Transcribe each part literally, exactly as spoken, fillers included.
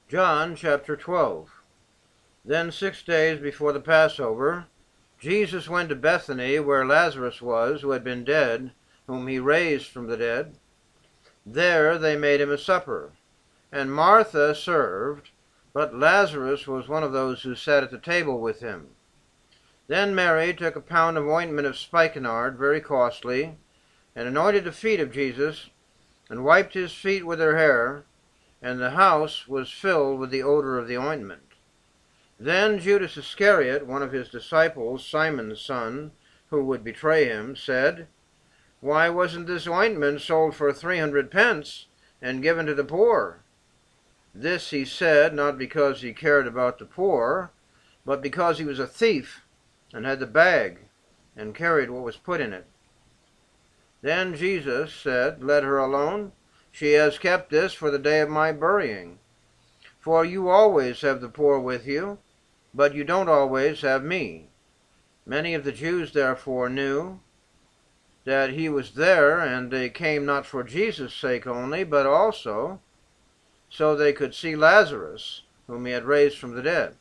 John chapter twelve. Then six days before the Passover, Jesus went to Bethany, where Lazarus was, who had been dead, whom he raised from the dead. There they made him a supper, and Martha served, but Lazarus was one of those who sat at the table with him. Then Mary took a pound of ointment of spikenard, very costly, and anointed the feet of Jesus, and wiped his feet with her hair, and the house was filled with the odor of the ointment. Then Judas Iscariot, one of his disciples, Simon's son, who would betray him, said, "Why wasn't this ointment sold for three hundred pence and given to the poor?" This he said not because he cared about the poor, but because he was a thief and had the bag and carried what was put in it. Then Jesus said, "Let her alone. She has kept this for the day of my burying. For you always have the poor with you, but you don't always have me." Many of the Jews therefore knew that he was there, and they came not for Jesus' sake only, but also so they could see Lazarus, whom he had raised from the dead.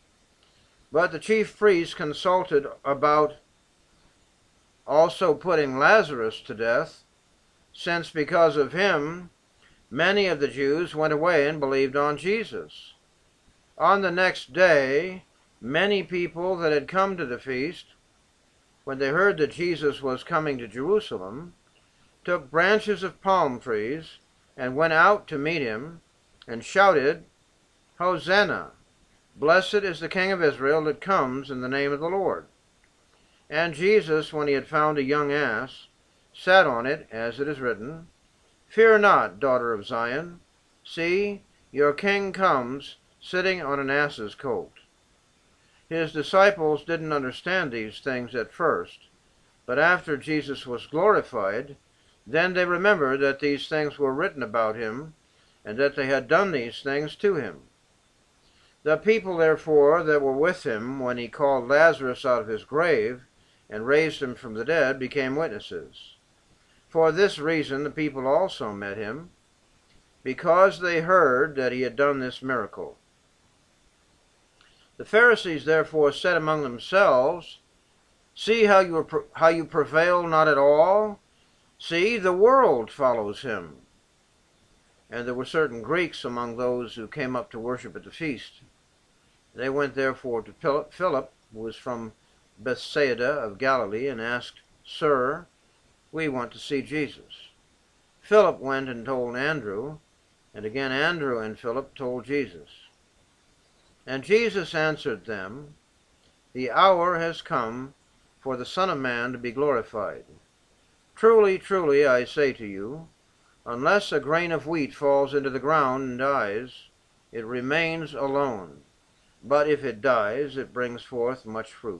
But the chief priests consulted about also putting Lazarus to death, since because of him many of the Jews went away and believed on Jesus. On the next day, many people that had come to the feast, when they heard that Jesus was coming to Jerusalem, took branches of palm trees and went out to meet him and shouted, "Hosanna! Blessed is the King of Israel that comes in the name of the Lord." And Jesus, when he had found a young ass, sat on it, as it is written, "Fear not, daughter of Zion. See, your king comes, sitting on an ass's colt." His disciples didn't understand these things at first, but after Jesus was glorified, then they remembered that these things were written about him, and that they had done these things to him. The people, therefore, that were with him when he called Lazarus out of his grave and raised him from the dead became witnesses. For this reason the people also met him, because they heard that he had done this miracle. The Pharisees therefore said among themselves, "See how you, how you prevail not at all? See, the world follows him." And there were certain Greeks among those who came up to worship at the feast. They went therefore to Philip, who was from Bethsaida of Galilee, and asked, "Sir, we want to see Jesus." Philip went and told Andrew, and again Andrew and Philip told Jesus. And Jesus answered them, "The hour has come for the Son of Man to be glorified. Truly, truly, I say to you, unless a grain of wheat falls into the ground and dies, it remains alone. But if it dies, it brings forth much fruit.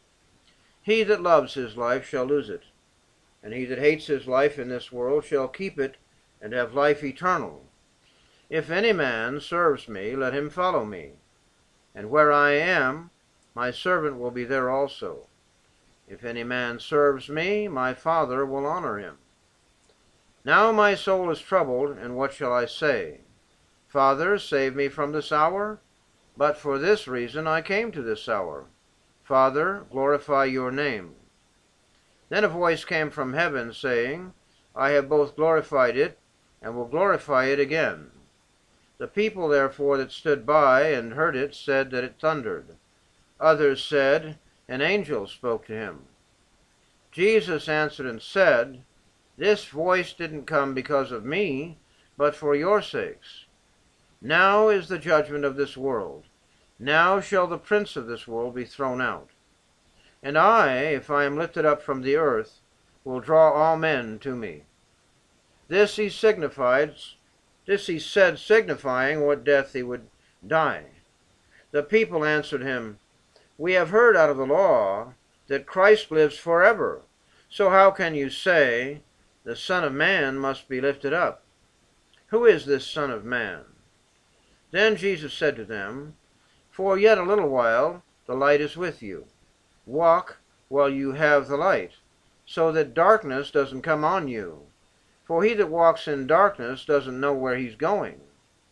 He that loves his life shall lose it, and he that hates his life in this world shall keep it and have life eternal. If any man serves me, let him follow me. And where I am, my servant will be there also. If any man serves me, my Father will honor him. Now my soul is troubled, and what shall I say? Father, save me from this hour? But for this reason I came to this hour. Father, glorify your name." Then a voice came from heaven, saying, "I have both glorified it, and will glorify it again." The people therefore that stood by and heard it said that it thundered. Others said, "An angel spoke to him." Jesus answered and said, "This voice didn't come because of me, but for your sakes. Now is the judgment of this world. Now shall the prince of this world be thrown out. And I, if I am lifted up from the earth, will draw all men to me." This he signified, this he said, signifying what death he would die. The people answered him, "We have heard out of the law that Christ lives forever. So how can you say, the Son of Man must be lifted up? Who is this Son of Man?" Then Jesus said to them, "For yet a little while the light is with you. Walk while you have the light, so that darkness doesn't come on you. For he that walks in darkness doesn't know where he's going.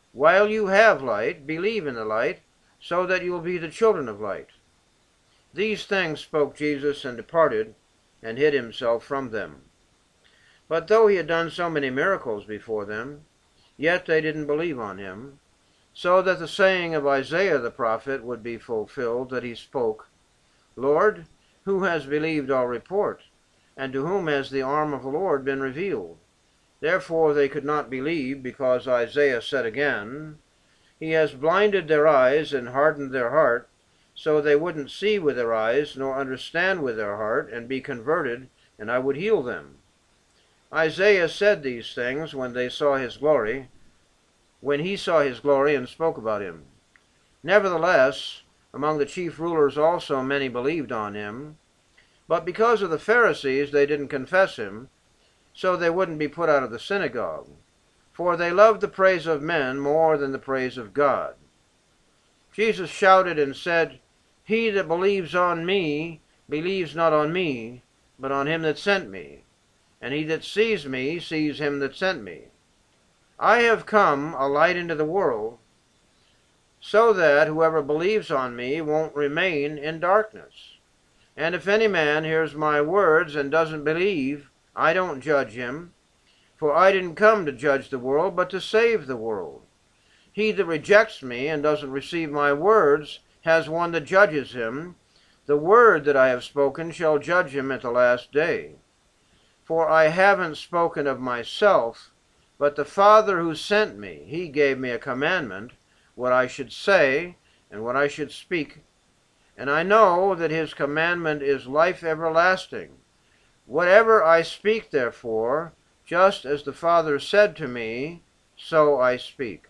While you have light, believe in the light, so that you will be the children of light." These things spoke Jesus, and departed, and hid himself from them. But though he had done so many miracles before them, yet they didn't believe on him, so that the saying of Isaiah the prophet would be fulfilled, that he spoke, "Lord, who has believed our report? And to whom has the arm of the Lord been revealed?" Therefore they could not believe, because Isaiah said again, "He has blinded their eyes and hardened their heart, so they wouldn't see with their eyes, nor understand with their heart, and be converted, and I would heal them." Isaiah said these things when they saw his glory, when he saw his glory and spoke about him. Nevertheless, among the chief rulers also many believed on him, but because of the Pharisees they didn't confess him, so they wouldn't be put out of the synagogue, for they loved the praise of men more than the praise of God. Jesus shouted and said, "He that believes on me believes not on me, but on him that sent me. And he that sees me sees him that sent me. I have come a light into the world, so that whoever believes on me won't remain in darkness. And if any man hears my words and doesn't believe, I don't judge him, for I didn't come to judge the world, but to save the world. He that rejects me and doesn't receive my words has one that judges him. The word that I have spoken shall judge him at the last day. For I haven't spoken of myself, but the Father who sent me, he gave me a commandment, what I should say and what I should speak. And I know that his commandment is life everlasting. Whatever I speak, therefore, just as the Father said to me, so I speak."